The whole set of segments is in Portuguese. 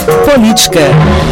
Política.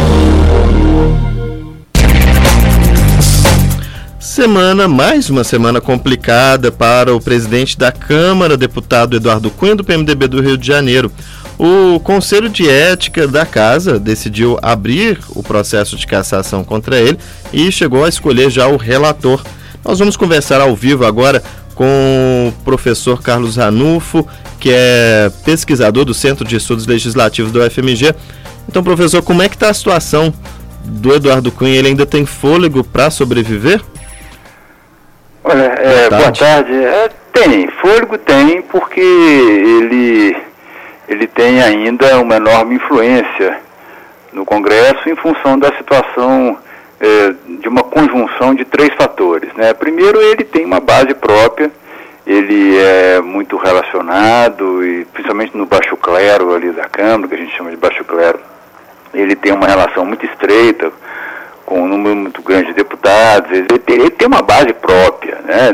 Mais uma semana complicada para o presidente da Câmara, deputado Eduardo Cunha, do PMDB do Rio de Janeiro. O Conselho de Ética da Casa decidiu abrir o processo de cassação contra ele e chegou a escolher já o relator. Nós vamos conversar ao vivo agora com o professor Carlos Ranulfo, que é pesquisador do Centro de Estudos Legislativos do UFMG. Então, professor, como é que está a situação do Eduardo Cunha? Ele ainda tem fôlego para sobreviver? Olha, boa tarde. Tem, fôlego tem, porque ele tem ainda uma enorme influência no Congresso em função da situação de uma conjunção de três fatores, né? Primeiro, ele tem uma base própria, ele é muito relacionado, e principalmente no baixo clero ali da Câmara, que a gente chama de baixo clero, ele tem uma relação muito estreita com um número muito grande de deputados, ele tem uma base própria, né?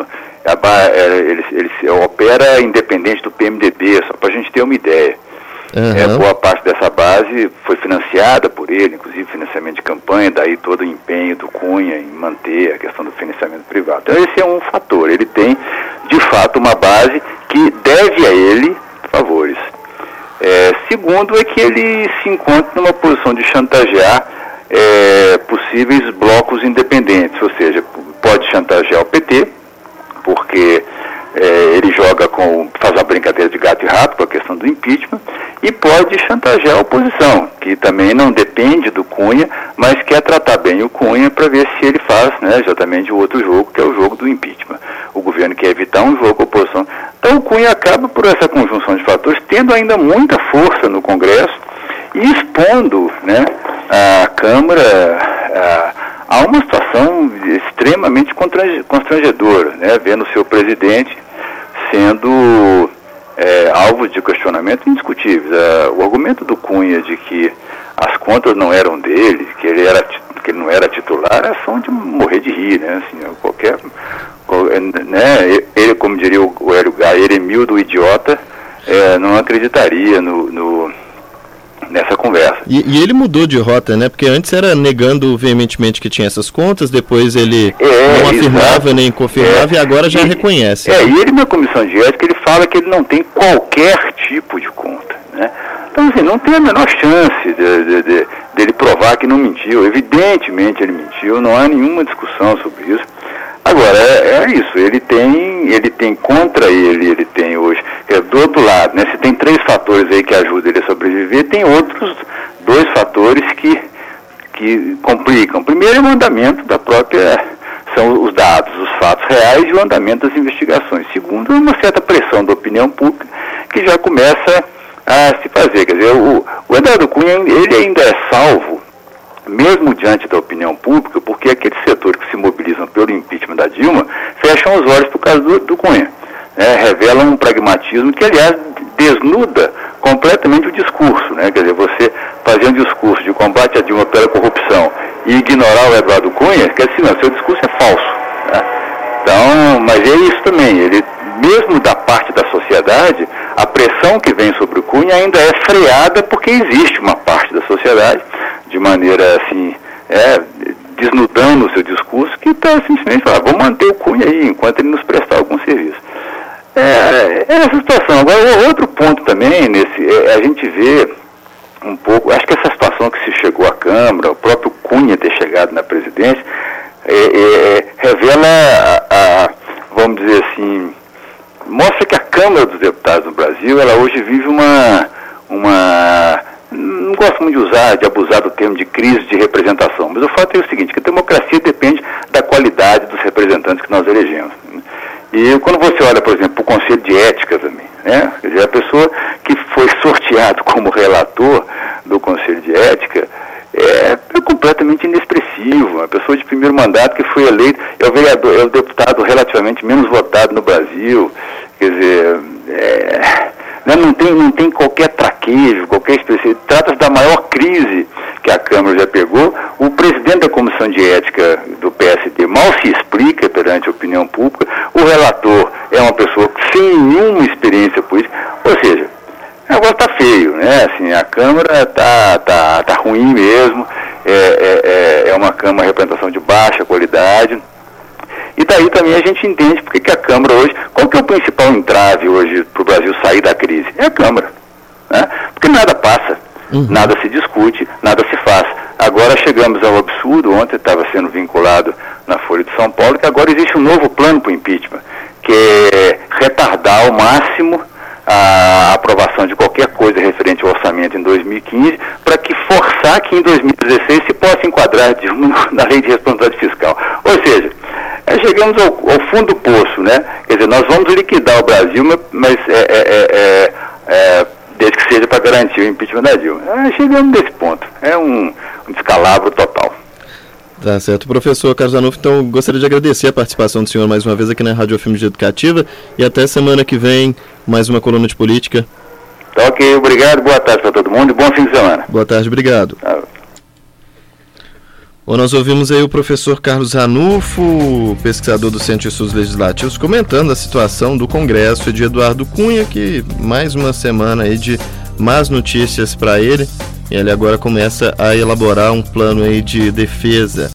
Ele opera independente do PMDB, só para a gente ter uma ideia. Uhum. Boa parte dessa base foi financiada por ele, inclusive financiamento de campanha, daí todo o empenho do Cunha em manter a questão do financiamento privado. Então esse é um fator, ele tem de fato uma base que deve a ele favores. Segundo é que ele se encontra numa posição de chantagear possíveis blocos independentes, ou seja, pode chantagear o PT, porque ele faz a brincadeira de gato e rato com a questão do impeachment, e pode chantagear a oposição, que também não depende do Cunha, mas quer tratar bem o Cunha para ver se ele faz, né, exatamente o outro jogo, que é o jogo do impeachment. O governo quer evitar um jogo com a oposição. Então o Cunha acaba, por essa conjunção de fatores, tendo ainda muita força no Congresso e expondo, né, a Câmara a uma situação extremamente constrangedora, né, vendo o seu presidente sendo alvo de questionamento indiscutíveis. O argumento do Cunha de que as contas não eram dele, que ele não era titular, é só de morrer de rir, né? Assim, né, ele, como diria o Hélio Gaia, Eremildo idiota, não acreditaria nessa conversa. E ele mudou de rota, né? Porque antes era negando veementemente que tinha essas contas, depois ele não afirmava nem confirmava e agora já reconhece. E ele na comissão de ética, ele fala que ele não tem qualquer tipo de conta, né? Então, assim, não tem a menor chance dele provar que não mentiu. Evidentemente ele mentiu, não há nenhuma discussão sobre isso. Agora, é isso, ele tem contra ele tem hoje, do outro lado, né, se tem três fatores aí que ajudam ele a sobreviver, tem outros dois fatores que complicam. Primeiro é o andamento da própria, são os dados, os fatos reais e o andamento das investigações. Segundo, é uma certa pressão da opinião pública que já começa a se fazer. Quer dizer, o Eduardo Cunha, ele ainda é salvo, mesmo diante da opinião pública, porque aqueles setores que se mobilizam pelo impeachment da Dilma fecham os olhos por causa do Cunha. Revelam um pragmatismo que, aliás, desnuda completamente o discurso, né? Quer dizer, você fazer um discurso de combate à Dilma pela corrupção e ignorar o Eduardo Cunha, quer dizer, não, seu discurso é falso, né? Então, mas é isso também, ele, mesmo da parte da sociedade, a pressão que vem sobre o Cunha ainda é freada porque existe uma parte da sociedade, de maneira assim, desnudando o seu discurso, que está simplesmente falando, vamos manter o Cunha aí, enquanto ele nos prestar algum serviço. Essa situação. Agora, outro ponto também, a gente vê um pouco, acho que essa situação que se chegou à Câmara, o próprio Cunha ter chegado na presidência, revela, vamos dizer assim, mostra que a Câmara dos Deputados no Brasil, ela hoje vive não gosto muito de abusar do termo de crise de representação, mas o fato é o seguinte, que a democracia depende da qualidade dos representantes que nós elegemos. E quando você olha, por exemplo, para o Conselho de Ética também, né? Quer dizer, a pessoa que foi sorteado como relator do Conselho de Ética é completamente inexpressivo. Uma pessoa de primeiro mandato que foi eleito, é o deputado relativamente menos votado no Brasil. Quer dizer, não tem qualquer traquejo, qualquer espécie. Trata-se da maior crise que a Câmara já pegou. O presidente da Comissão de Ética do PSD mal se explica perante a opinião pública. O relator é uma pessoa sem nenhuma experiência política. Ou seja, é negócio está feio, né? Assim, a Câmara tá ruim mesmo, é uma Câmara, representação de baixa qualidade. E daí também a gente entende porque que a Câmara hoje, qual que é o principal entrave hoje para o Brasil sair da crise? É a Câmara, né? Porque nada passa, nada se discute, nada se faz. Agora chegamos ao absurdo, ontem estava sendo vinculado na Folha de São Paulo, que agora existe um novo plano para o impeachment, que é retardar ao máximo a aprovação de qualquer coisa referente ao orçamento em 2015, para que forçar que em 2016 se possa enquadrar na lei de responsabilidade fiscal. Ou seja, chegamos ao fundo do poço, né? Quer dizer, nós vamos liquidar o Brasil, mas desde que seja para garantir o impeachment da Dilma. Chegamos nesse ponto. É um descalabro total. Tá certo. Professor Carlos Ranulfo, então gostaria de agradecer a participação do senhor mais uma vez aqui na Rádio UFMG Educativa e até semana que vem, mais uma coluna de política. Tá ok, obrigado, boa tarde para todo mundo e bom fim de semana. Boa tarde, obrigado. Bom, nós ouvimos aí o professor Carlos Ranulfo, pesquisador do Centro de Estudos Legislativos, comentando a situação do Congresso e de Eduardo Cunha, que mais uma semana aí de más notícias para ele, e ele agora começa a elaborar um plano aí de defesa.